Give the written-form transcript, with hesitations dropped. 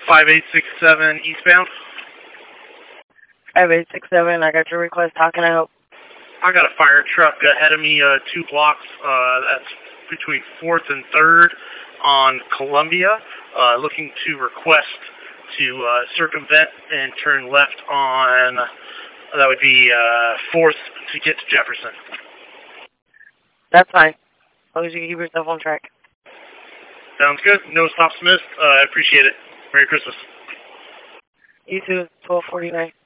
5867 eastbound. 5867, I got your request. How can I help? I got a fire truck ahead of me 2 blocks. That's between 4th and 3rd on Columbia, looking to request to circumvent and turn left on, that would be 4th to get to Jefferson. That's fine. As long as you can keep yourself on track. Sounds good. No stops missed. I appreciate it. Merry Christmas. You too. 1249.